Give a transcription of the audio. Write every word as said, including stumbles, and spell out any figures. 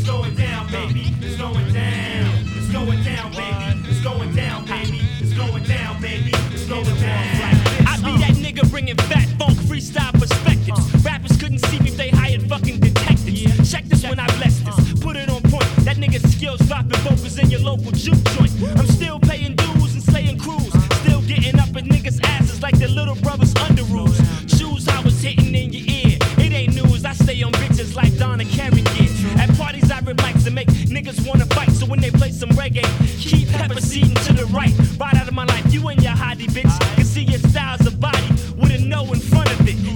going down, baby. It's going down. It's going down, baby. It's going down, baby. It's going down, baby. It's going down. I be that nigga bringing fat funk freestyle perspectives. Rappers couldn't see me if they hired fucking detectives. Check this when I bless this. Put it on point. That nigga's skills dropping vocals in your local juke joint. I'm still paying dues and slaying crews. Still getting up in niggas' asses like their little brothers under rules. Shoes I was hitting in your ear. It ain't news. I stay on bitches like Donna Karen did. At parties I rip mics to make niggas wanna fight. So when they play some reggae, keep pepper seeding to the right. Right out of my life, you and your hottie bitch.